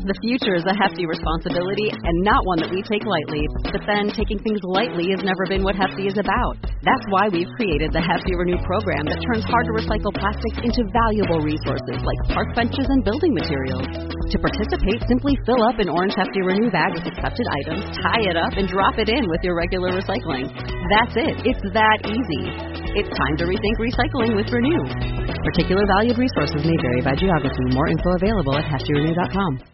The future is a hefty responsibility and not one that we take lightly. But then, taking things lightly has never been what Hefty is about. That's why we've created the Hefty Renew program that turns hard-to-recycle plastics into valuable resources like park benches and building materials. To participate, simply fill up an orange Hefty Renew bag with accepted items, tie it up, and drop it in with your regular recycling. That's it. It's that easy. It's time to rethink recycling with Renew. Particular valued resources may vary by geography. More info available at heftyrenew.com.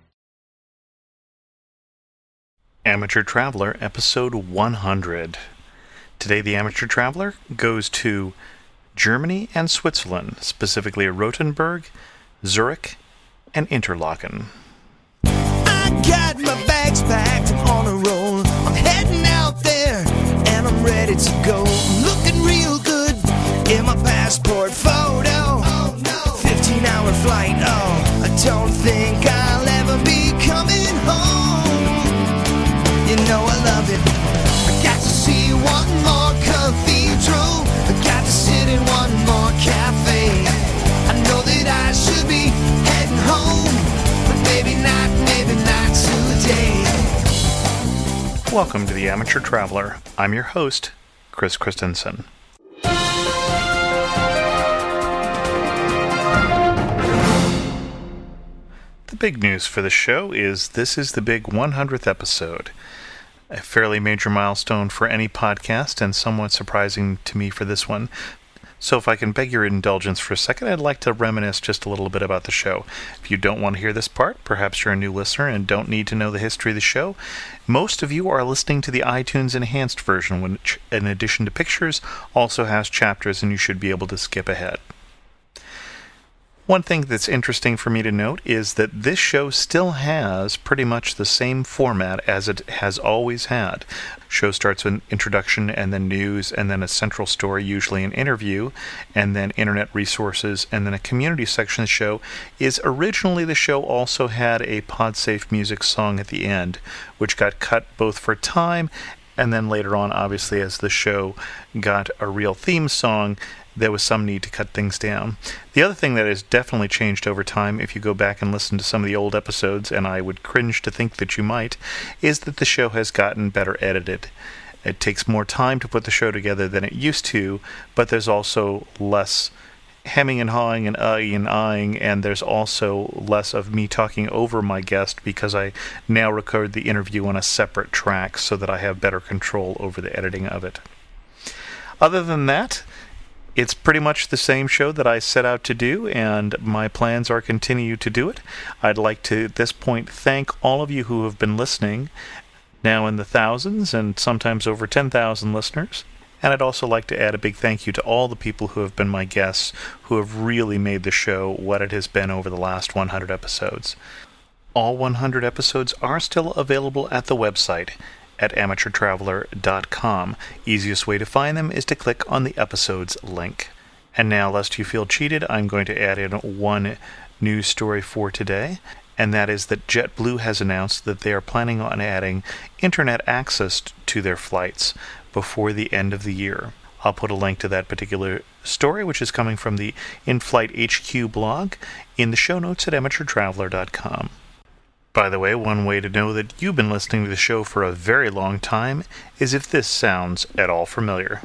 Amateur Traveler, episode 100. Today, the Amateur Traveler goes to Germany and Switzerland, specifically Rothenburg, Zurich, and Interlaken. I got my bags packed, I'm on a roll. I'm heading out there, and I'm ready to go. I'm looking real good in my passport photo. Oh, no. 15-hour flight, oh, I don't think I'll ever be coming home. You know I love it. I got to see one more cathedral. I got to sit in one more cafe. I know that I should be heading home, but maybe not today. Welcome to the Amateur Traveler. I'm your host, Chris Christensen. The big news for the show is this is the big 100th episode. A fairly major milestone for any podcast, and somewhat surprising to me for this one. So if I can beg your indulgence for a second, I'd like to reminisce just a little bit about the show. If you don't want to hear this part, perhaps you're a new listener and don't need to know the history of the show, most of you are listening to the iTunes Enhanced version, which, in addition to pictures, also has chapters, and you should be able to skip ahead. One thing that's interesting for me to note is that this show still has pretty much the same format as it has always had. Show starts with an introduction and then news and then a central story, usually an interview, and then internet resources and then a community section of the show. Originally the show also had a PodSafe music song at the end, which got cut both for time and then later on, obviously, as the show got a real theme song, there was some need to cut things down. The other thing that has definitely changed over time, if you go back and listen to some of the old episodes, and I would cringe to think that you might, is that the show has gotten better edited. It takes more time to put the show together than it used to, but there's also less hemming and hawing and eyeing, and there's also less of me talking over my guest because I now record the interview on a separate track so that I have better control over the editing of it. Other than that, it's pretty much the same show that I set out to do, and my plans are continue to do it. I'd like to, at this point, thank all of you who have been listening, now in the thousands and sometimes over 10,000 listeners. And I'd also like to add a big thank you to all the people who have been my guests, who have really made the show what it has been over the last 100 episodes. All 100 episodes are still available at the website at amateurtraveler.com. Easiest way to find them is to click on the episodes link. And now, lest you feel cheated, I'm going to add in one news story for today, and that is that JetBlue has announced that they are planning on adding internet access to their flights before the end of the year. I'll put a link to that particular story, which is coming from the In-Flight HQ blog, in the show notes at amateurtraveler.com. By the way, one way to know that you've been listening to the show for a very long time is if this sounds at all familiar.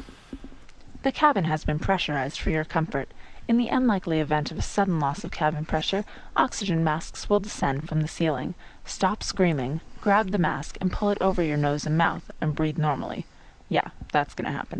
The cabin has been pressurized for your comfort. In the unlikely event of a sudden loss of cabin pressure, oxygen masks will descend from the ceiling. Stop screaming, grab the mask, and pull it over your nose and mouth, and breathe normally. Yeah, that's gonna happen.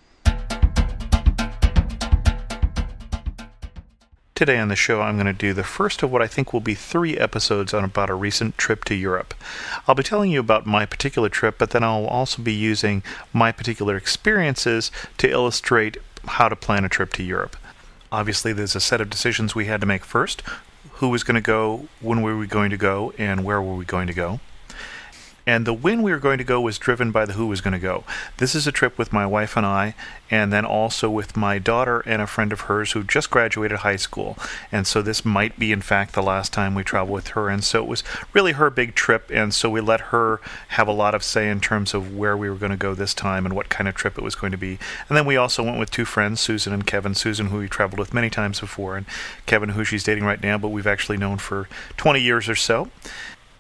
Today on the show, I'm going to do the first of what I think will be 3 episodes on about a recent trip to Europe. I'll be telling you about my particular trip, but then I'll also be using my particular experiences to illustrate how to plan a trip to Europe. Obviously, there's a set of decisions we had to make first. Who was going to go, when were we going to go, and where were we going to go? And the when we were going to go was driven by the who was going to go. This is a trip with my wife and I, and then also with my daughter and a friend of hers who just graduated high school. And so this might be, in fact, the last time we travel with her. And so it was really her big trip, and so we let her have a lot of say in terms of where we were going to go this time and what kind of trip it was going to be. And then we also went with 2 friends, Susan and Kevin. Susan, who we traveled with many times before, and Kevin, who she's dating right now, but we've actually known for 20 years or so.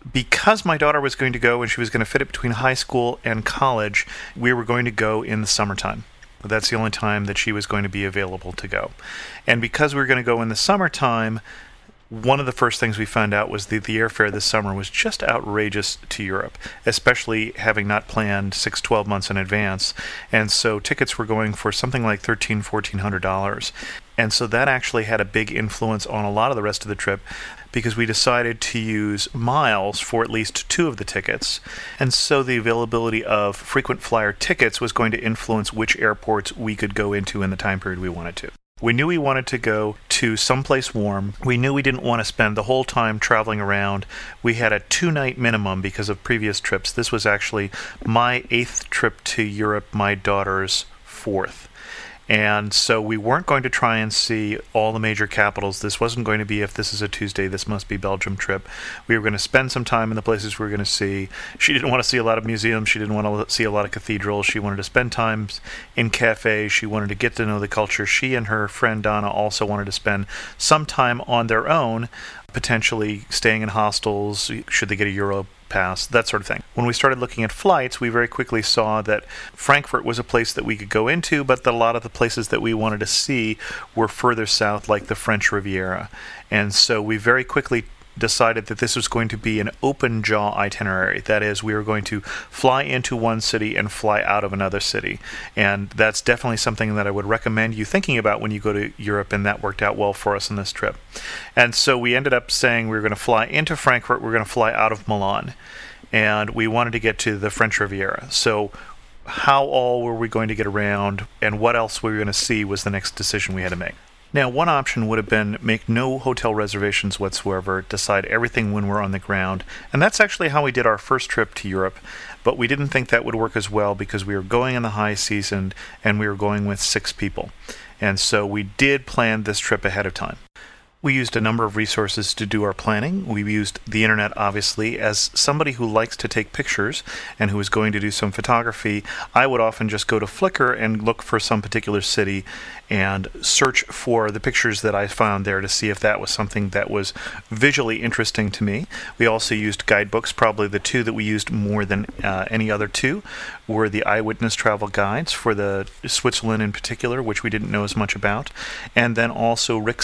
because my daughter was going to go and she was going to fit it between high school and college, we were going to go in the summertime. That's the only time that she was going to be available to go. And because we were going to go in the summertime, one of the first things we found out was that the airfare this summer was just outrageous to Europe, especially having not planned 6-12 months in advance. And so tickets were going for something like $1,300-$1,400. And so that actually had a big influence on a lot of the rest of the trip, because we decided to use miles for at least 2 of the tickets. And so the availability of frequent flyer tickets was going to influence which airports we could go into in the time period we wanted to. We knew we wanted to go to someplace warm. We knew we didn't want to spend the whole time traveling around. We had a 2-night minimum because of previous trips. This was actually my 8th trip to Europe, my daughter's 4th. And so we weren't going to try and see all the major capitals. This wasn't going to be, if this is a Tuesday, this must be Belgium trip. We were going to spend some time in the places we were going to see. She didn't want to see a lot of museums. She didn't want to see a lot of cathedrals. She wanted to spend time in cafes. She wanted to get to know the culture. She and her friend Donna also wanted to spend some time on their own, potentially staying in hostels, should they get a Euro pass, that sort of thing. When we started looking at flights, we very quickly saw that Frankfurt was a place that we could go into, but that a lot of the places that we wanted to see were further south, like the French Riviera. And so we very quickly decided that this was going to be an open jaw itinerary. That is, we were going to fly into one city and fly out of another city. And that's definitely something that I would recommend you thinking about when you go to Europe, and that worked out well for us on this trip. And so we ended up saying we were going to fly into Frankfurt, we were going to fly out of Milan, and we wanted to get to the French Riviera. So how all were we going to get around, and what else were we going to see was the next decision we had to make. Now, one option would have been make no hotel reservations whatsoever, decide everything when we're on the ground, and that's actually how we did our first trip to Europe, but we didn't think that would work as well because we were going in the high season and we were going with 6 people. And so we did plan this trip ahead of time. We used a number of resources to do our planning. We used the internet, obviously. As somebody who likes to take pictures and who is going to do some photography, I would often just go to Flickr and look for some particular city and search for the pictures that I found there to see if that was something that was visually interesting to me. We also used guidebooks. Probably the 2 that we used more than any other 2 were the Eyewitness Travel Guides for the Switzerland in particular, which we didn't know as much about, and then also Rick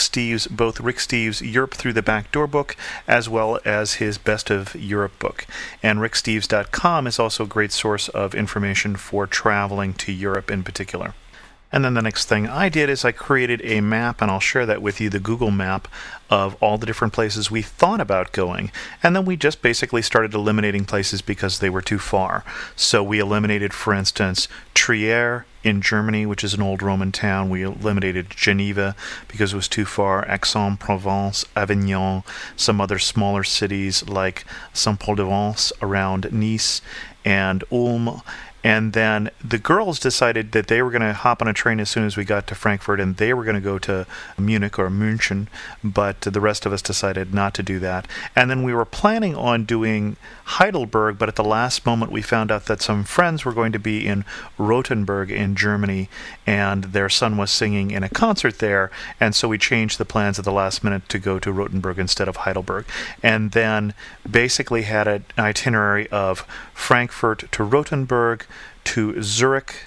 Steves' Europe Through the Back Door book, as well as his Best of Europe book. And ricksteves.com is also a great source of information for traveling to Europe in particular. And then the next thing I did is I created a map, and I'll share that with you, the Google map of all the different places we thought about going. And then we just basically started eliminating places because they were too far. So we eliminated, for instance, Trier in Germany, which is an old Roman town. We eliminated Geneva because it was too far, Aix-en-Provence, Avignon, some other smaller cities like Saint-Paul-de-Vence around Nice, and Ulm. And then the girls decided that they were going to hop on a train as soon as we got to Frankfurt, and they were going to go to Munich or München, but the rest of us decided not to do that. And then we were planning on doing Heidelberg, but at the last moment we found out that some friends were going to be in Rothenburg in Germany, and their son was singing in a concert there, and so we changed the plans at the last minute to go to Rothenburg instead of Heidelberg. And then basically had an itinerary of Frankfurt to Rothenburg, to Zurich,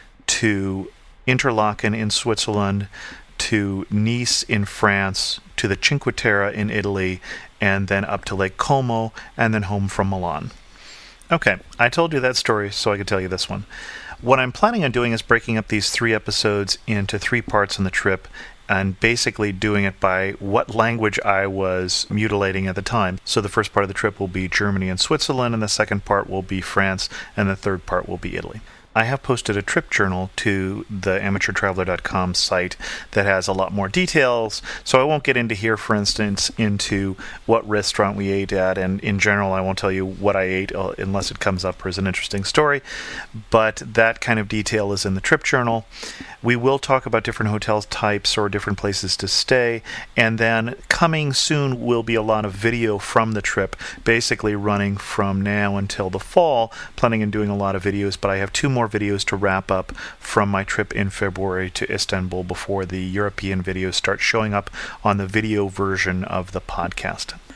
to Interlaken in Switzerland, to Nice in France, to the Cinque Terre in Italy, and then up to Lake Como, and then home from Milan. Okay, I told you that story so I could tell you this one. What I'm planning on doing is breaking up these 3 episodes into 3 parts on the trip, and basically doing it by what language I was mutilating at the time. So the first part of the trip will be Germany and Switzerland, and the second part will be France, and the third part will be Italy. I have posted a trip journal to the amateurtraveler.com site that has a lot more details, so I won't get into here, for instance, into what restaurant we ate at, and in general I won't tell you what I ate unless it comes up as an interesting story, but that kind of detail is in the trip journal. We will talk about different hotel types or different places to stay, and then coming soon will be a lot of video from the trip, basically running from now until the fall, planning on doing a lot of videos, but I have 2 more videos to wrap up from my trip in February to Istanbul before the European videos start showing up on the video version of the podcast.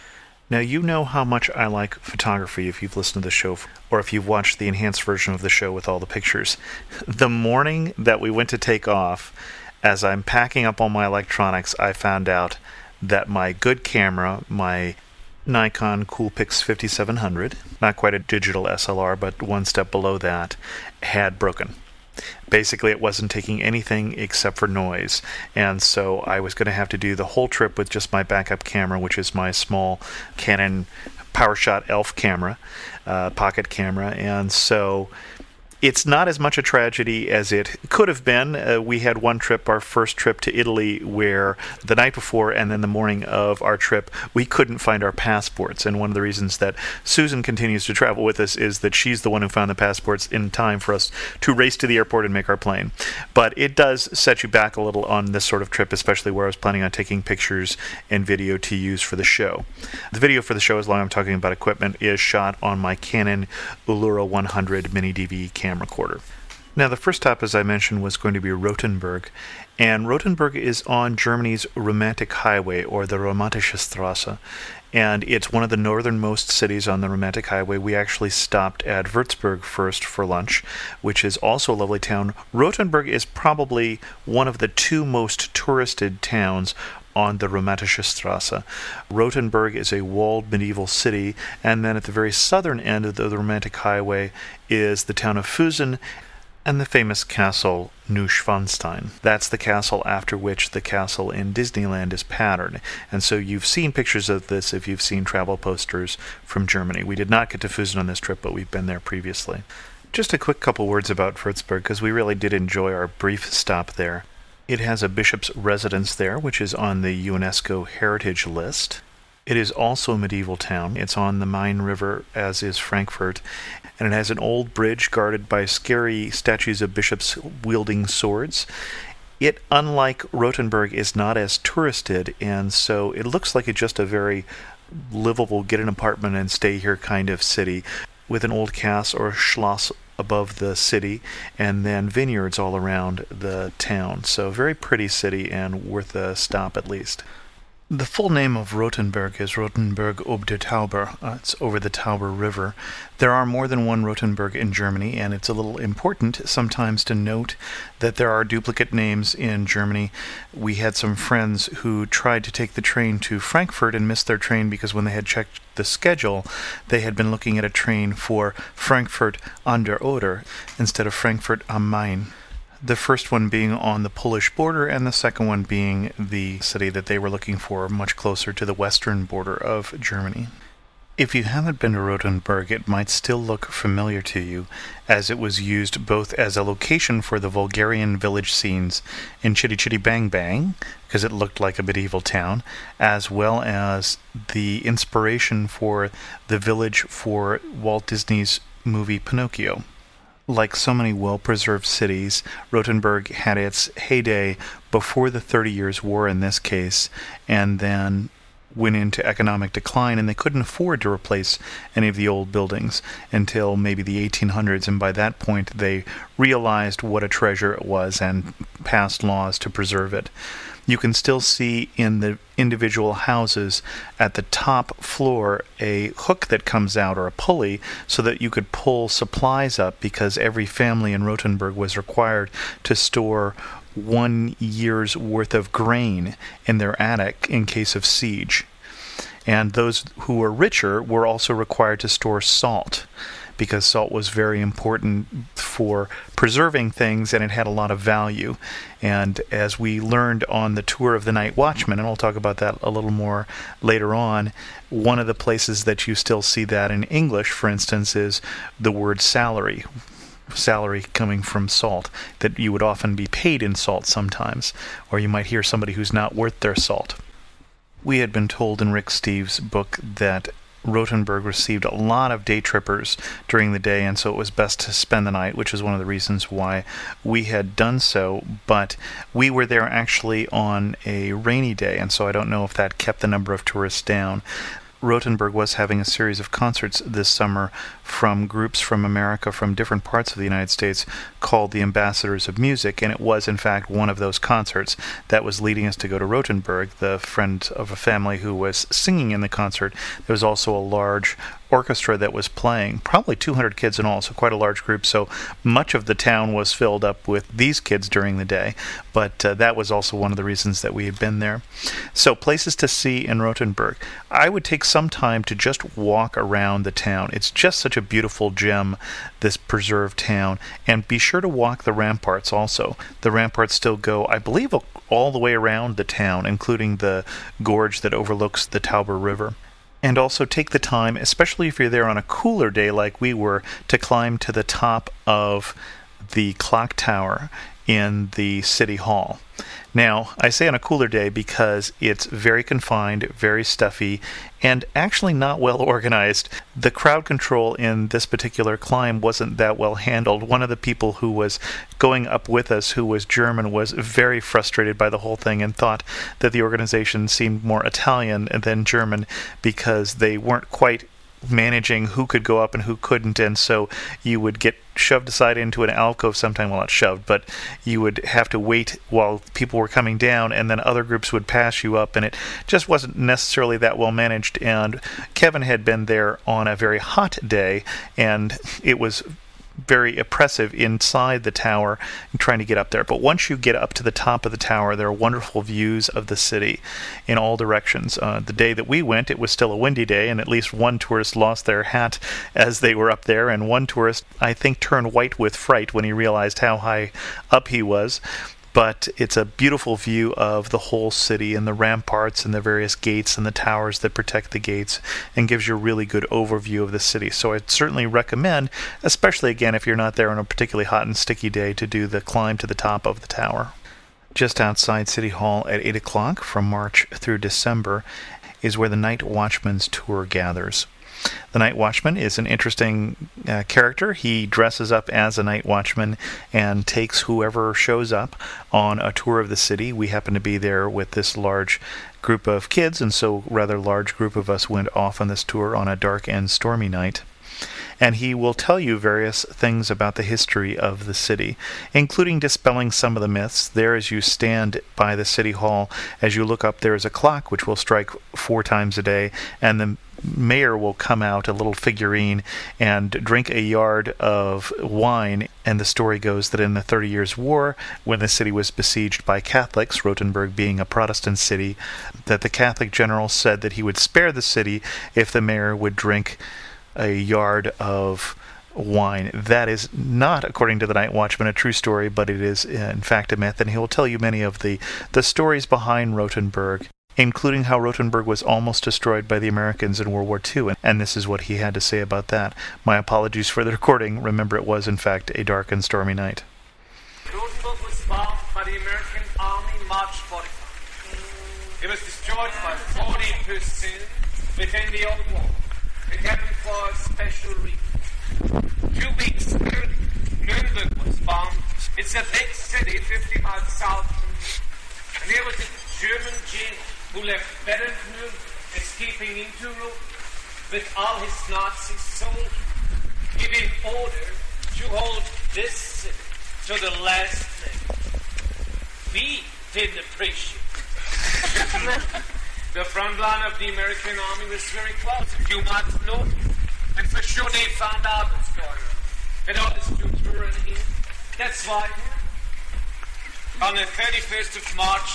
Now, you know how much I like photography if you've listened to the show, or if you've watched the enhanced version of the show with all the pictures. The morning that we went to take off, as I'm packing up all my electronics, I found out that my good camera, my Nikon Coolpix 5700, not quite a digital SLR, but one step below that, had broken. Basically, it wasn't taking anything except for noise, and so I was going to have to do the whole trip with just my backup camera, which is my small Canon PowerShot ELPH camera, pocket camera, and so it's not as much a tragedy as it could have been. We had one trip, our first trip to Italy, where the night before and then the morning of our trip, we couldn't find our passports. And one of the reasons that Susan continues to travel with us is that she's the one who found the passports in time for us to race to the airport and make our plane. But it does set you back a little on this sort of trip, especially where I was planning on taking pictures and video to use for the show. The video for the show, as long as I'm talking about equipment, is shot on my Canon Ulura 100 mini DV camera recorder. Now, the first stop, as I mentioned, was going to be Rothenburg, and Rothenburg is on Germany's Romantic Highway, or the Romantische Straße, and it's one of the northernmost cities on the Romantic Highway. We actually stopped at Würzburg first for lunch, which is also a lovely town. Rothenburg is probably one of the two most touristed towns on the Romantische Straße. Rothenburg is a walled medieval city, and then at the very southern end of the Romantic Highway is the town of Füssen and the famous castle Neuschwanstein. That's the castle after which the castle in Disneyland is patterned. And so you've seen pictures of this if you've seen travel posters from Germany. We did not get to Füssen on this trip, but we've been there previously. Just a quick couple words about Würzburg, because we really did enjoy our brief stop there. It has a bishop's residence there, which is on the UNESCO Heritage List. It is also a medieval town. It's on the Main River, as is Frankfurt, and it has an old bridge guarded by scary statues of bishops wielding swords. It, unlike Rothenburg, is not as touristed, and so it looks like it's just a very livable, get an apartment and stay here kind of city, with an old castle or schloss above the city, and then vineyards all around the town. So very pretty city and worth a stop at least. The full name of Rothenburg is Rothenburg ob der Tauber. It's over the Tauber River. There are more than one Rothenburg in Germany, and it's a little important sometimes to note that there are duplicate names in Germany. We had some friends who tried to take the train to Frankfurt and missed their train because when they had checked the schedule, they had been looking at a train for Frankfurt an der Oder instead of Frankfurt am Main. The first one being on the Polish border, and the second one being the city that they were looking for, much closer to the western border of Germany. If you haven't been to Rothenburg, it might still look familiar to you, as it was used both as a location for the Bulgarian village scenes in Chitty Chitty Bang Bang, because it looked like a medieval town, as well as the inspiration for the village for Walt Disney's movie Pinocchio. Like so many well-preserved cities, Rothenburg had its heyday before the 30 Years' War in this case, and then went into economic decline, and they couldn't afford to replace any of the old buildings until maybe the 1800s, and by that point they realized what a treasure it was and passed laws to preserve it. You can still see in the individual houses at the top floor a hook that comes out, or a pulley, so that you could pull supplies up, because every family in Rothenburg was required to store 1 year's worth of grain in their attic in case of siege. And those who were richer were also required to store salt, because salt was very important for preserving things, and it had a lot of value. And as we learned on the tour of the Night Watchman, and I'll talk about that a little more later on, one of the places that you still see that in English, for instance, is the word salary. Salary coming from salt, that you would often be paid in salt sometimes, or you might hear somebody who's not worth their salt. We had been told in Rick Steves' book that Rothenburg received a lot of day trippers during the day, and so it was best to spend the night, which is one of the reasons why we had done so. But we were there actually on a rainy day, and so I don't know if that kept the number of tourists down. Rothenburg was having a series of concerts this summer from groups from America, from different parts of the United States, called the Ambassadors of Music, and it was, in fact, one of those concerts that was leading us to go to Rothenburg. The friend of a family who was singing in the concert, there was also a large orchestra that was playing, probably 200 kids in all, so quite a large group. So much of the town was filled up with these kids during the day, but that was also one of the reasons that we had been there. So places to see in Rothenburg. I would take some time to just walk around the town. It's just such a beautiful gem, this preserved town, and be sure to walk the ramparts also. The ramparts still go, I believe, all the way around the town, including the gorge that overlooks the Tauber River. And also take the time, especially if you're there on a cooler day like we were, to climb to the top of the clock tower in the City Hall. Now, I say on a cooler day because it's very confined, very stuffy, and actually not well organized. The crowd control in this particular climb wasn't that well handled. One of the people who was going up with us, who was German, was very frustrated by the whole thing and thought that the organization seemed more Italian than German because they weren't quite managing who could go up and who couldn't, and so you would get shoved aside into an alcove sometime. Well, not shoved, but you would have to wait while people were coming down, and then other groups would pass you up, and it just wasn't necessarily that well managed. And Kevin had been there on a very hot day, and it was very oppressive inside the tower and trying to get up there. But once you get up to the top of the tower, there are wonderful views of the city in all directions. The day that we went, it was still a windy day, and at least one tourist lost their hat as they were up there, and one tourist, I think, turned white with fright when he realized how high up he was. But it's a beautiful view of the whole city and the ramparts and the various gates and the towers that protect the gates, and gives you a really good overview of the city. So I'd certainly recommend, especially again if you're not there on a particularly hot and sticky day, to do the climb to the top of the tower. Just outside City Hall at 8 o'clock from March through December is where the Night Watchman's Tour gathers. The Night Watchman is an interesting character. He dresses up as a night watchman and takes whoever shows up on a tour of the city. We happen to be there with this large group of kids, and so a rather large group of us went off on this tour on a dark and stormy night. And he will tell you various things about the history of the city, including dispelling some of the myths. There, as you stand by the City Hall, as you look up, there is a clock which will strike 4 times a day, and the mayor will come out, a little figurine, and drink a yard of wine. And the story goes that in the 30 Years' War, when the city was besieged by Catholics, Rothenburg being a Protestant city, that the Catholic general said that he would spare the city if the mayor would drink a yard of wine. That is not, according to the Night Watchman, a true story, but it is in fact a myth, and he will tell you many of the stories behind Rothenburg, including how Rothenburg was almost destroyed by the Americans in World War II, and this is what he had to say about that. My apologies for the recording. Remember, it was in fact a dark and stormy night. Rothenburg was bombed by the American Army March 45. It was destroyed by 40% within the old wall. It happened for a special reason. 2 weeks later, Nuremberg was bombed. It's a big city, 50 miles south from here. And there was a German general who left Berenburg, escaping into Rome with all his Nazi soldiers, giving order to hold this city to the last minute. We didn't appreciate it. The front line of the American army was very close, a few miles north, and for sure they found out what's going on. And all this troops were in here. That's why, on the 31st of March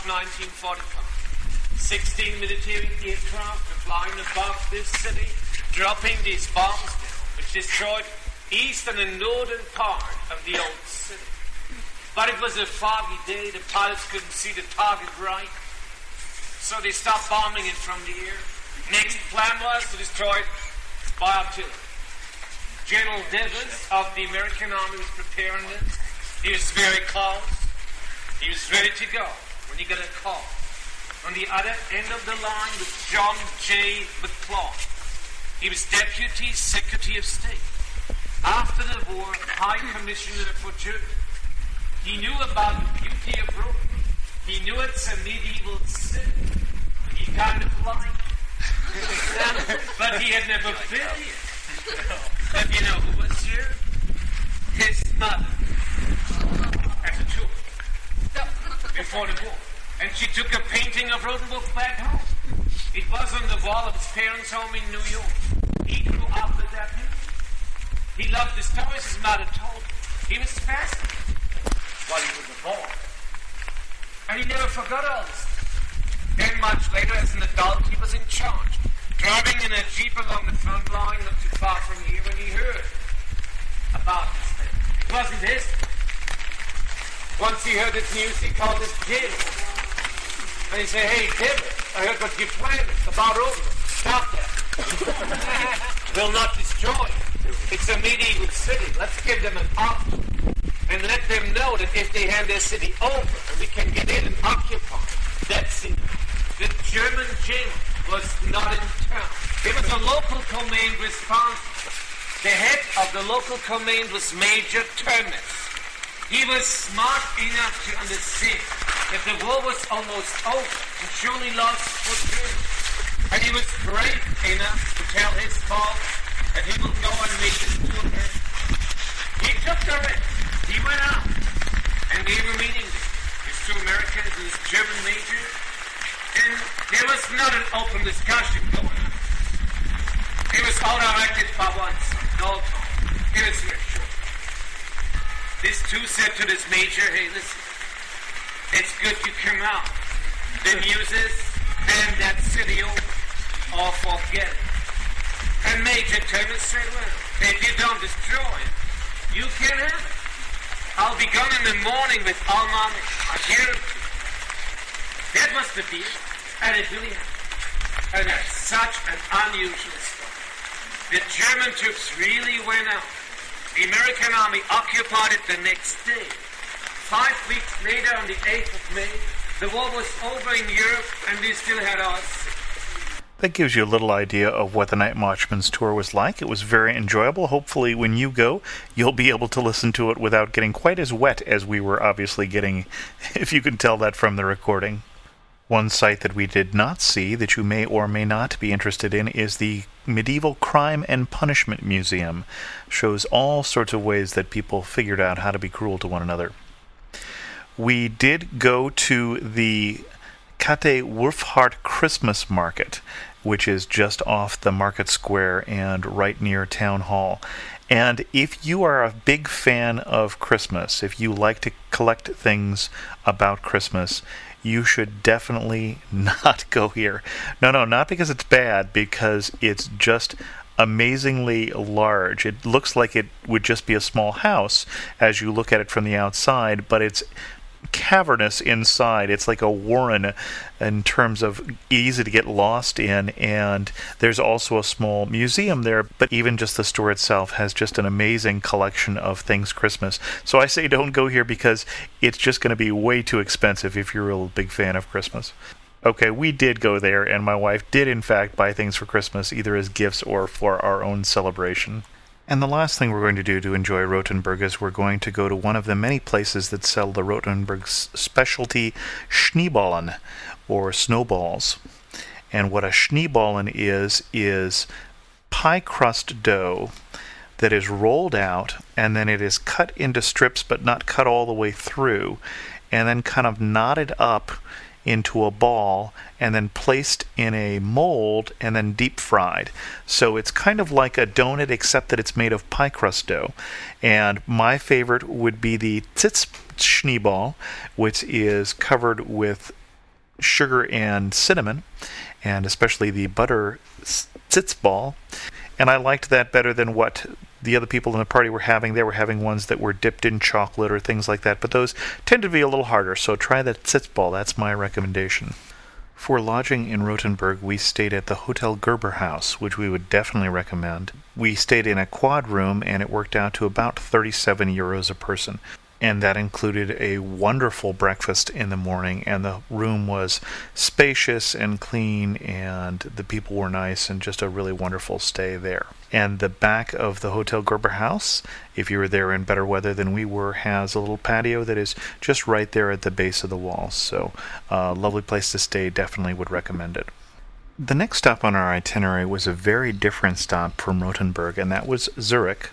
1945, 16 military aircraft were flying above this city, dropping these bombs down, which destroyed eastern and northern part of the old city. But it was a foggy day, the pilots couldn't see the target right. So they stopped bombing it from the air. Next plan was to destroy it by artillery. General Devers of the American Army was preparing this. He was very close. He was ready to go when he got a call. On the other end of the line was John J. McClough. He was Deputy Secretary of State. After the war, High Commissioner for Germany. He knew about the beauty of Rome. He knew it's a medieval city. He kind of liked it. But he had never been here. But you know who was here? His mother. As a tour. Before the war. And she took a painting of Rothenburg back home. It was on the wall of his parents' home in New York. He grew up with that painting. He loved the stories his mother told him. He was fascinated while he was a boy. And he never forgot all this. Then much later, as an adult, he was in charge, driving in a jeep along the front line not too far from here when he heard about this thing. It wasn't his. Once he heard this news, he called his Jim. And he said, "Hey, Jim, I heard what you planned about over. Stop that. We'll not destroy it. It's a medieval city. Let's give them an option. And let them know that if they hand their city over and we can get in and occupy that city, the German general was not in town. There was a local command responsible. The head of the local command was Major Turnus. He was smart enough to understand that the war was almost over and surely lost for Germany. And he was brave enough to tell his boss that he would go and make this tour. He took the risk. He went out and gave a meeting with two Americans and this German major, and there was not an open discussion going on. It was all directed by one son, Dalton. It was very short. These two said to this major, "Hey, listen, it's good you come out. The news is, hand that city over, or forget it." And Major Turnus said, "Well, if you don't destroy it, you can have it. I'll be gone in the morning with all my men. I guarantee you." That was the deal, and it really happened. And that's such an unusual story. The German troops really went out. The American army occupied it the next day. 5 weeks later, on the 8th of May, the war was over in Europe, and we still had ours. That gives you a little idea of what the Night Watchman's tour was like. It was very enjoyable. Hopefully when you go, you'll be able to listen to it without getting quite as wet as we were obviously getting, if you can tell that from the recording. One site that we did not see that you may or may not be interested in is the Medieval Crime and Punishment Museum. Shows all sorts of ways that people figured out how to be cruel to one another. We did go to the Kate Wolfhart Christmas Market, which is just off the Market Square and right near Town Hall. And if you are a big fan of Christmas, if you like to collect things about Christmas, you should definitely not go here. No, not because it's bad, because it's just amazingly large. It looks like it would just be a small house as you look at it from the outside, but it's cavernous inside. It's like a warren in terms of easy to get lost in, and there's also a small museum there, but even just the store itself has just an amazing collection of things Christmas. So I say don't go here because it's just going to be way too expensive if you're a real big fan of Christmas. Okay, we did go there, and my wife did in fact buy things for Christmas, either as gifts or for our own celebration. And the last thing we're going to do to enjoy Rothenburg is we're going to go to one of the many places that sell the Rothenburg's specialty Schneeballen, or snowballs. And what a Schneeballen is pie crust dough that is rolled out, and then it is cut into strips but not cut all the way through, and then kind of knotted up into a ball and then placed in a mold and then deep fried. So it's kind of like a donut except that it's made of pie crust dough. And my favorite would be the Zitzschneeball, which is covered with sugar and cinnamon, and especially the butter Zitzball. And I liked that better than what the other people in the party were having. They were having ones that were dipped in chocolate or things like that, but those tend to be a little harder, so try the Zitzball. That's my recommendation. For lodging in Rothenburg, we stayed at the Hotel Gerber House, which we would definitely recommend. We stayed in a quad room, and it worked out to about 37 euros a person. And that included a wonderful breakfast in the morning, and the room was spacious and clean, and the people were nice, and just a really wonderful stay there. And the back of the Hotel Gerber House, if you were there in better weather than we were, has a little patio that is just right there at the base of the wall. So, lovely place to stay, definitely would recommend it. The next stop on our itinerary was a very different stop from Rothenburg, and that was Zurich.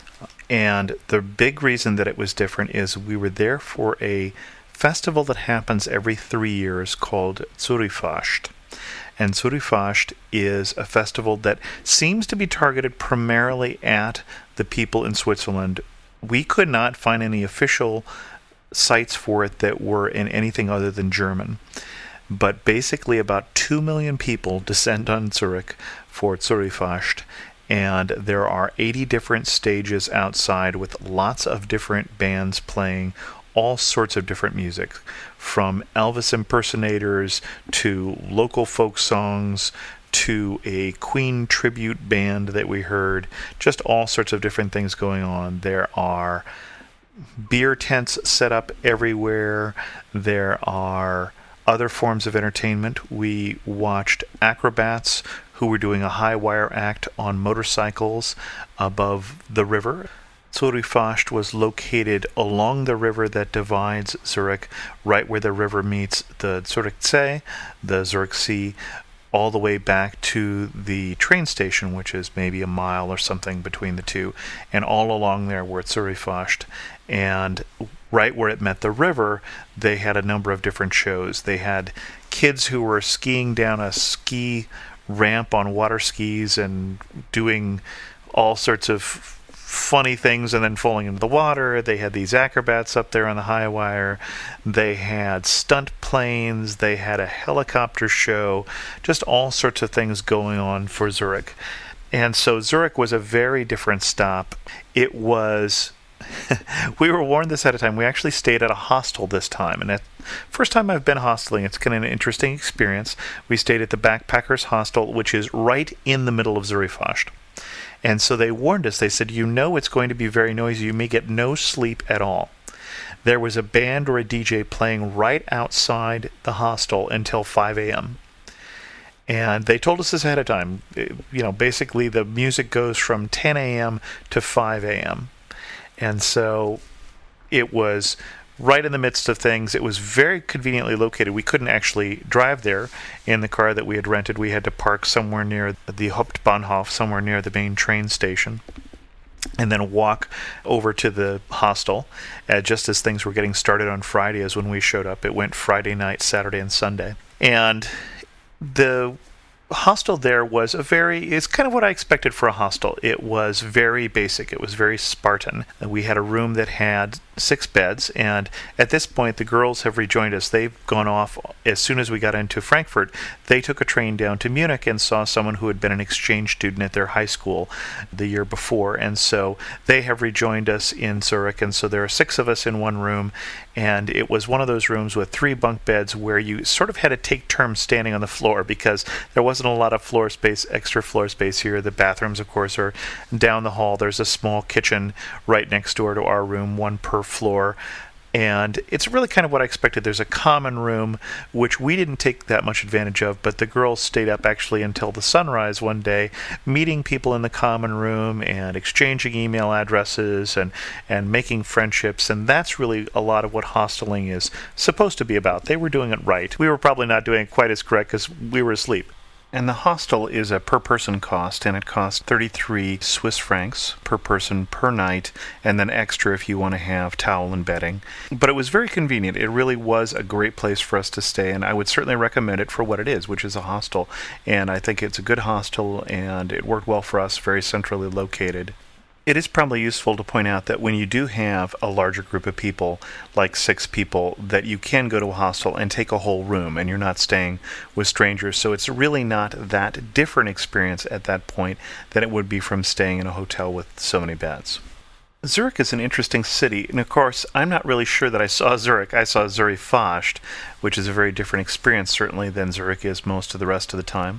And the big reason that it was different is we were there for a festival that happens every 3 years called Zurichfest. And Zurichfest is a festival that seems to be targeted primarily at the people in Switzerland. We could not find any official sites for it that were in anything other than German. But basically about 2 million people descend on Zurich for Zurichfest, and there are 80 different stages outside with lots of different bands playing all sorts of different music, from Elvis impersonators to local folk songs to a Queen tribute band that we heard, just all sorts of different things going on. There are beer tents set up everywhere. There are other forms of entertainment. We watched acrobats who were doing a high wire act on motorcycles above the river. Zurichfest was located along the river that divides Zurich, right where the river meets the Zurichsee, the Zurich Sea, all the way back to the train station, which is maybe a mile or something between the two. And all along there were Zurichfest. And right where it met the river, they had a number of different shows. They had kids who were skiing down a ski ramp on water skis and doing all sorts of funny things and then falling into the water. They had these acrobats up there on the high wire. They had stunt planes. They had a helicopter show. Just all sorts of things going on for Zurich. And so Zurich was a very different stop. It was... we were warned this ahead of time. We actually stayed at a hostel this time, and first time I've been hosteling. It's kind of an interesting experience. We stayed at the Backpackers Hostel, which is right in the middle of Zurichfest. And so they warned us. They said, it's going to be very noisy. You may get no sleep at all. There was a band or a DJ playing right outside the hostel until 5 a.m. And they told us this ahead of time. Basically the music goes from 10 a.m. to 5 a.m. And so it was right in the midst of things. It was very conveniently located. We couldn't actually drive there in the car that we had rented. We had to park somewhere near the Hauptbahnhof, somewhere near the main train station, and then walk over to the hostel. Just as things were getting started on Friday is when we showed up. It went Friday night, Saturday, and Sunday. And the hostel there was it's kind of what I expected for a hostel. It was very basic. It was very Spartan. We had a room that had 6 beds, and at this point the girls have rejoined us. They've gone off as soon as we got into Frankfurt. They took a train down to Munich and saw someone who had been an exchange student at their high school the year before, and so they have rejoined us in Zurich. And so there are 6 of us in one room, and it was one of those rooms with 3 bunk beds where you sort of had to take turns standing on the floor because there wasn't a lot of extra floor space here. The bathrooms, of course, are down the hall. There's a small kitchen right next door to our room, 1 per floor. And it's really kind of what I expected. There's a common room, which we didn't take that much advantage of, but the girls stayed up actually until the sunrise one day, meeting people in the common room and exchanging email addresses and making friendships. And that's really a lot of what hosteling is supposed to be about. They were doing it right. We were probably not doing it quite as correct because we were asleep. And the hostel is a per-person cost, and it costs 33 Swiss francs per person per night, and then extra if you want to have towel and bedding. But it was very convenient. It really was a great place for us to stay, and I would certainly recommend it for what it is, which is a hostel. And I think it's a good hostel, and it worked well for us, very centrally located. It is probably useful to point out that when you do have a larger group of people, like 6 people, that you can go to a hostel and take a whole room, and you're not staying with strangers. So it's really not that different experience at that point than it would be from staying in a hotel with so many beds. Zurich is an interesting city, and of course, I'm not really sure that I saw Zurich. I saw Zurichfest, which is a very different experience, certainly, than Zurich is most of the rest of the time.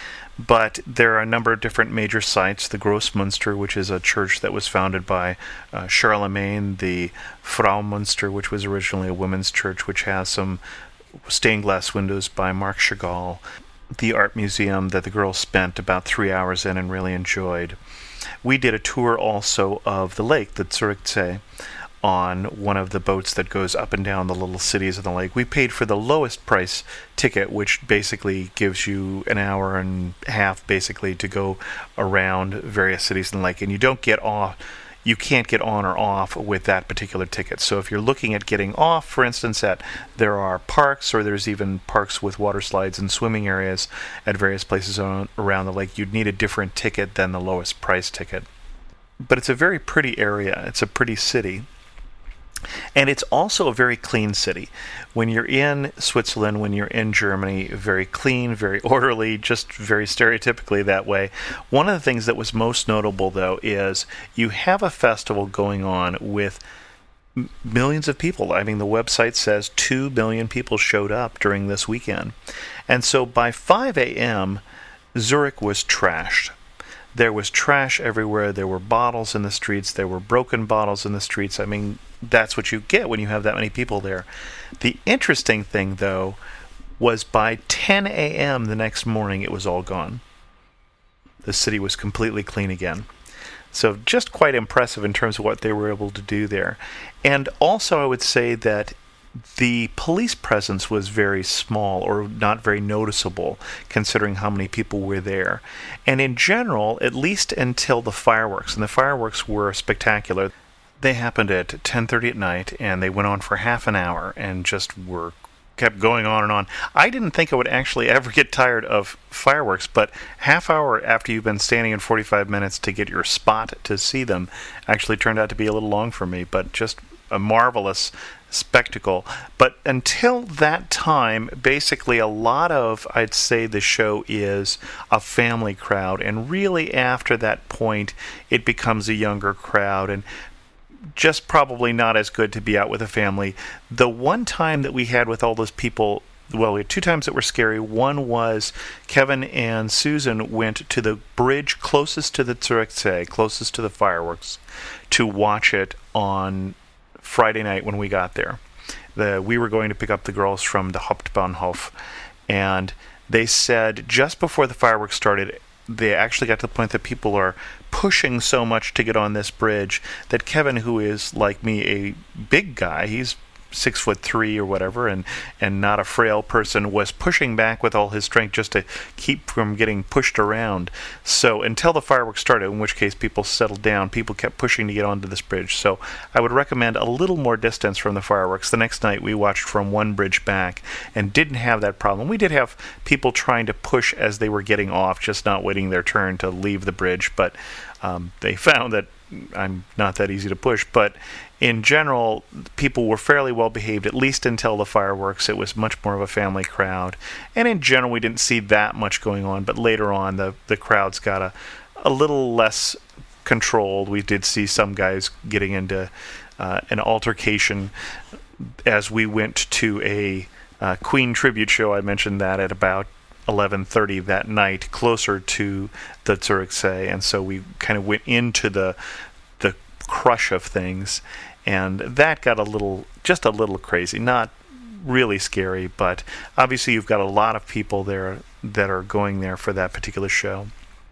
But there are a number of different major sites. The Grossmünster, which is a church that was founded by Charlemagne. The Fraumünster, which was originally a women's church, which has some stained glass windows by Marc Chagall. The art museum that the girls spent about 3 hours in and really enjoyed. We did a tour also of the lake, the Zurichsee, on one of the boats that goes up and down the little cities of the lake. We paid for the lowest price ticket, which basically gives you an hour and a half basically to go around various cities in the lake, and you can't get on or off with that particular ticket. So if you're looking at getting off, for instance, there are parks, or there's even parks with water slides and swimming areas at various places around the lake, you'd need a different ticket than the lowest price ticket. But it's a very pretty area. It's a pretty city. And it's also a very clean city. When you're in Switzerland, when you're in Germany, very clean, very orderly, just very stereotypically that way. One of the things that was most notable, though, is you have a festival going on with millions of people. I mean, the website says 2 million people showed up during this weekend. And so by 5 a.m., Zurich was trashed. There was trash everywhere. There were bottles in the streets. There were broken bottles in the streets. I mean, that's what you get when you have that many people there. The interesting thing, though, was by 10 a.m. the next morning, it was all gone. The city was completely clean again. So just quite impressive in terms of what they were able to do there. And also I would say that the police presence was very small, or not very noticeable, considering how many people were there. And in general, at least until the fireworks, and the fireworks were spectacular. They happened at 10:30 at night, and they went on for half an hour, and just kept going on and on. I didn't think I would actually ever get tired of fireworks, but half hour after you've been standing in 45 minutes to get your spot to see them actually turned out to be a little long for me, but just a marvelous spectacle. But until that time, basically a lot of, I'd say, the show is a family crowd, and really after that point it becomes a younger crowd, and just probably not as good to be out with a family. The one time that we had with all those people, well, we had 2 times that were scary. One was Kevin and Susan went to the bridge closest to the Zürichsee, closest to the fireworks, to watch it on Friday night when we got there. We were going to pick up the girls from the Hauptbahnhof, and they said just before the fireworks started, they actually got to the point that people are pushing so much to get on this bridge that Kevin, who is like me, a big guy, he's 6'3" or whatever, and not a frail person, was pushing back with all his strength just to keep from getting pushed around. So until the fireworks started, in which case people settled down, people kept pushing to get onto this bridge. So I would recommend a little more distance from the fireworks. The next night we watched from one bridge back and didn't have that problem. We did have people trying to push as they were getting off, just not waiting their turn to leave the bridge, but they found that I'm not that easy to push. But in general, people were fairly well behaved, at least until the fireworks. It was much more of a family crowd. And in general, we didn't see that much going on, but later on, the crowds got a little less controlled. We did see some guys getting into an altercation as we went to a Queen tribute show. I mentioned that at about 11:30 that night, closer to the Zürichsee, and so we kind of went into the crush of things, and that got just a little crazy. Not really scary, but obviously you've got a lot of people there that are going there for that particular show.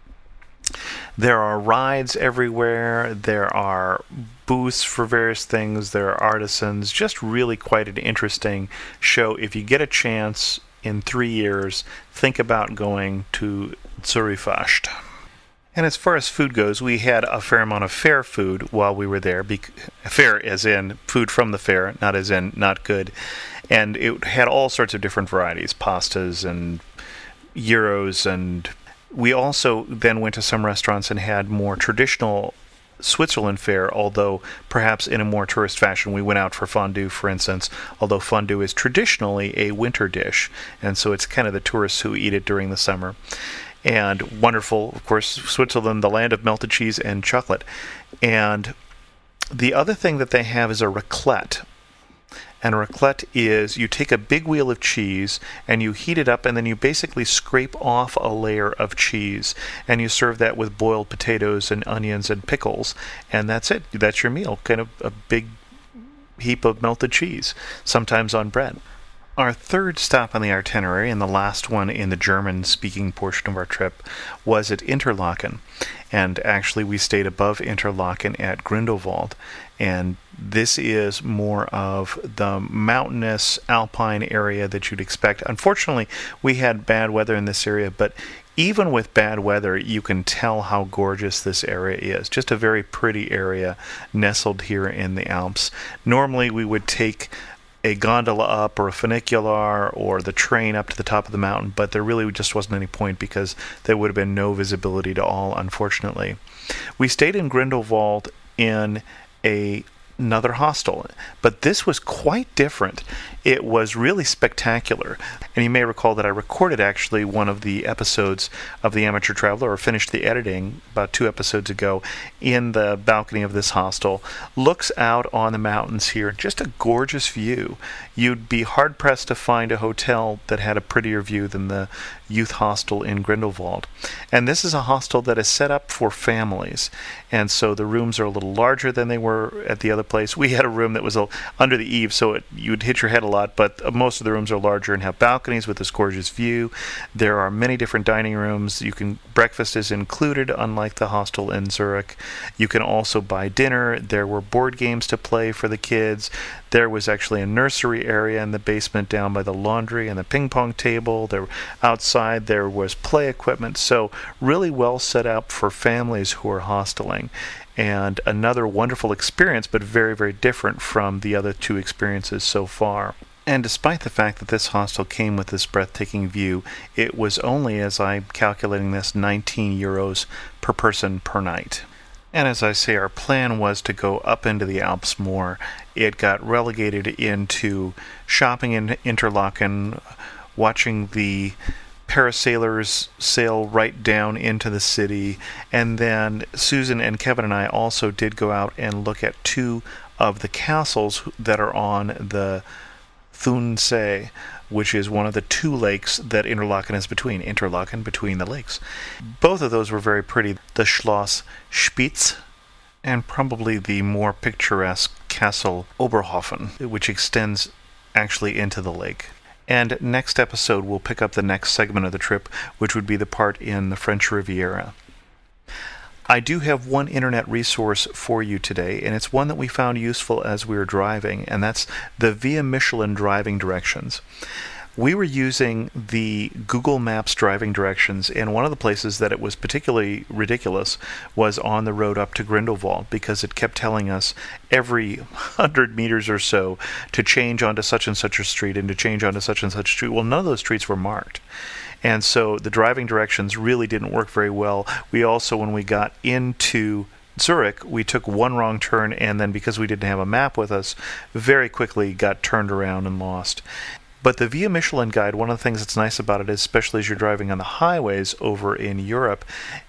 There are rides everywhere. There are booths for various things. There are artisans. Just really quite an interesting show. If you get a chance in 3 years, think about going to Zürichfest. And as far as food goes, we had a fair amount of fair food while we were there. Fair as in food from the fair, not as in not good. And it had all sorts of different varieties, pastas and gyros. And we also then went to some restaurants and had more traditional Switzerland fare, although perhaps in a more tourist fashion. We went out for fondue, for instance, although fondue is traditionally a winter dish, and so it's kind of the tourists who eat it during the summer. And wonderful, of course, Switzerland, the land of melted cheese and chocolate. And the other thing that they have is a raclette. And a raclette is, you take a big wheel of cheese and you heat it up, and then you basically scrape off a layer of cheese, and you serve that with boiled potatoes and onions and pickles, and that's it. That's your meal, kind of a big heap of melted cheese, sometimes on bread. Our third stop on the itinerary, and the last one in the German-speaking portion of our trip, was at Interlaken. And actually, we stayed above Interlaken at Grindelwald. And this is more of the mountainous alpine area that you'd expect. Unfortunately, we had bad weather in this area, but even with bad weather, you can tell how gorgeous this area is. Just a very pretty area nestled here in the Alps. Normally, we would take a gondola up or a funicular or the train up to the top of the mountain, but there really just wasn't any point because there would have been no visibility to all, unfortunately. We stayed in Grindelwald in another hostel, but this was quite different. It was really spectacular. And you may recall that I recorded actually one of the episodes of The Amateur Traveler, or finished the editing about 2 episodes ago, in the balcony of this hostel. Looks out on the mountains here. Just a gorgeous view. You'd be hard-pressed to find a hotel that had a prettier view than the youth hostel in Grindelwald. And this is a hostel that is set up for families. And so the rooms are a little larger than they were at the other place. We had a room that was under the eaves, so you'd hit your head a lot, but most of the rooms are larger and have balconies with this gorgeous view. There are many different dining rooms. Breakfast is included, unlike the hostel in Zurich. You can also buy dinner. There were board games to play for the kids. There was actually a nursery area in the basement down by the laundry and the ping pong table. Outside there was play equipment. So really well set up for families who are hosteling. And another wonderful experience, but very, very different from the other 2 experiences so far. And despite the fact that this hostel came with this breathtaking view, it was only, as I'm calculating this, 19 euros per person per night. And as I say, our plan was to go up into the Alps more. It got relegated into shopping in Interlaken, watching the parasailers sail right down into the city, and then Susan and Kevin and I also did go out and look at 2 of the castles that are on the Thunsee, which is one of the 2 lakes that Interlaken is between. Interlaken, between the lakes. Both of those were very pretty. The Schloss Spitz, and probably the more picturesque Castle Oberhofen, which extends actually into the lake. And next episode, we'll pick up the next segment of the trip, which would be the part in the French Riviera. I do have one internet resource for you today, and it's one that we found useful as we were driving, and that's the Via Michelin driving directions. We were using the Google Maps driving directions, and one of the places that it was particularly ridiculous was on the road up to Grindelwald, because it kept telling us every 100 meters or so to change onto such and such a street and to change onto such and such a street. Well, none of those streets were marked. And so the driving directions really didn't work very well. We also, when we got into Zurich, we took one wrong turn, and then because we didn't have a map with us, very quickly got turned around and lost. But the Via Michelin guide, one of the things that's nice about it, especially as you're driving on the highways over in Europe,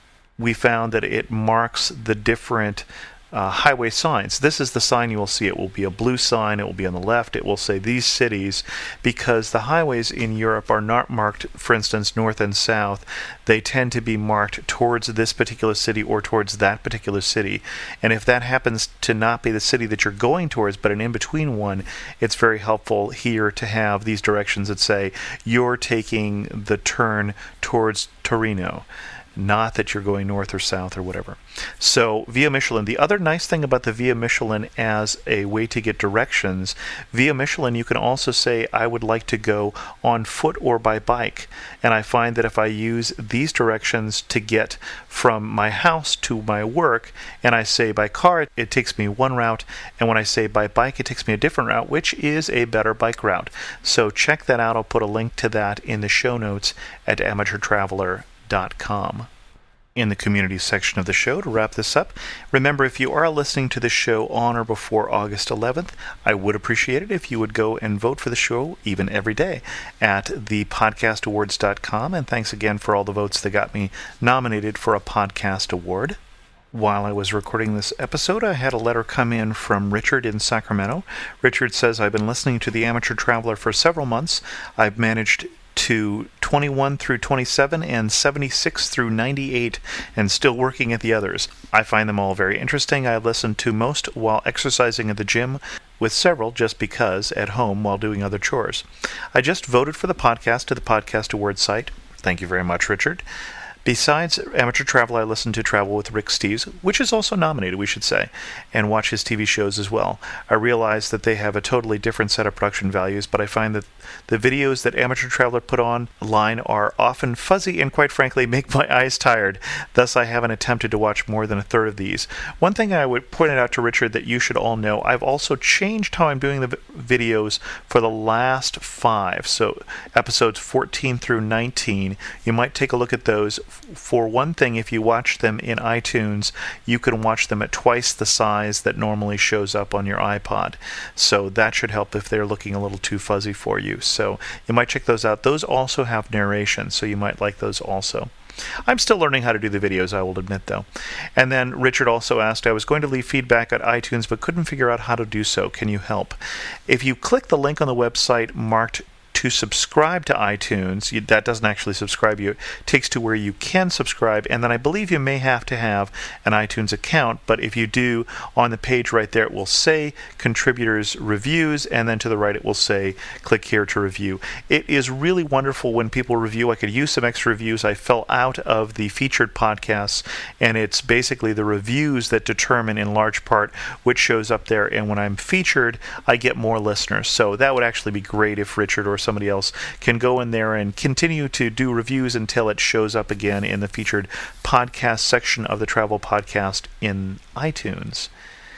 we found that it marks the different highway signs. This is the sign you will see. It will be a blue sign. It will be on the left. It will say these cities, because the highways in Europe are not marked, for instance, north and south. They tend to be marked towards this particular city or towards that particular city. And if that happens to not be the city that you're going towards, but an in-between one, it's very helpful here to have these directions that say you're taking the turn towards Torino, not that you're going north or south or whatever. So Via Michelin, the other nice thing about the Via Michelin as a way to get directions, Via Michelin you can also say I would like to go on foot or by bike. And I find that if I use these directions to get from my house to my work, and I say by car, it takes me one route, and when I say by bike, it takes me a different route, which is a better bike route. So check that out. I'll put a link to that in the show notes at amateurtraveler.com. In the community section of the show, to wrap this up, remember, if you are listening to the show on or before August 11th, I would appreciate it if you would go and vote for the show even every day at thepodcastawards.com. And thanks again for all the votes that got me nominated for a podcast award. While I was recording this episode, I had a letter come in from Richard in Sacramento. Richard says, I've been listening to The Amateur Traveler for several months. I've managed to 21 through 27 and 76 through 98, and still working at the others. I find them all very interesting. I listen to most while exercising at the gym, with several just because at home while doing other chores. I just voted for the podcast to the Podcast Awards site. Thank you very much, Richard. Besides Amateur Travel, I listen to Travel with Rick Steves, which is also nominated, we should say, and watch his TV shows as well. I realize that they have a totally different set of production values, but I find that the videos that Amateur Traveler put online are often fuzzy and, quite frankly, make my eyes tired. Thus, I haven't attempted to watch more than a third of these. One thing I would point out to Richard that you should all know, I've also changed how I'm doing the videos for the last 5. So, episodes 14 through 19, you might take a look at those. For one thing, if you watch them in iTunes, you can watch them at twice the size that normally shows up on your iPod. So that should help if they're looking a little too fuzzy for you. So you might check those out. Those also have narration, so you might like those also. I'm still learning how to do the videos, I will admit, though. And then Richard also asked, I was going to leave feedback at iTunes, but couldn't figure out how to do so. Can you help? If you click the link on the website marked to subscribe to iTunes, that doesn't actually subscribe you. It takes to where you can subscribe, and then I believe you may have to have an iTunes account, but if you do, on the page right there, it will say Contributors Reviews, and then to the right it will say click here to review. It is really wonderful when people review. I could use some extra reviews. I fell out of the featured podcasts, and it's basically the reviews that determine in large part which shows up there, and when I'm featured, I get more listeners. So that would actually be great if Richard or somebody else can go in there and continue to do reviews until it shows up again in the featured podcast section of the Travel Podcast in iTunes.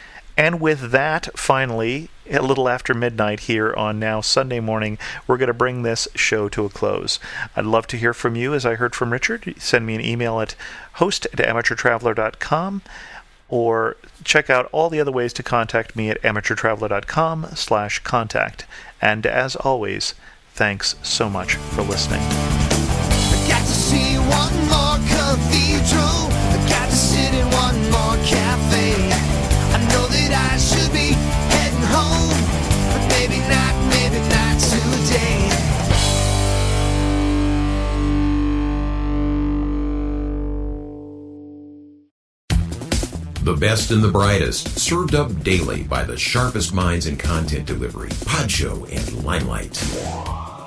And with that, finally, a little after midnight here on now Sunday morning, we're going to bring this show to a close. I'd love to hear from you, as I heard from Richard. Send me an email at host@amateurtraveler.com, or check out all the other ways to contact me at amateurtraveler.com/contact. And as always, thanks so much for listening. I got to see one more cathedral. I got to sit in one more cafe. I know that I should be heading home, but maybe not today. The best and the brightest, served up daily by the sharpest minds in content delivery, Podshow and Limelight.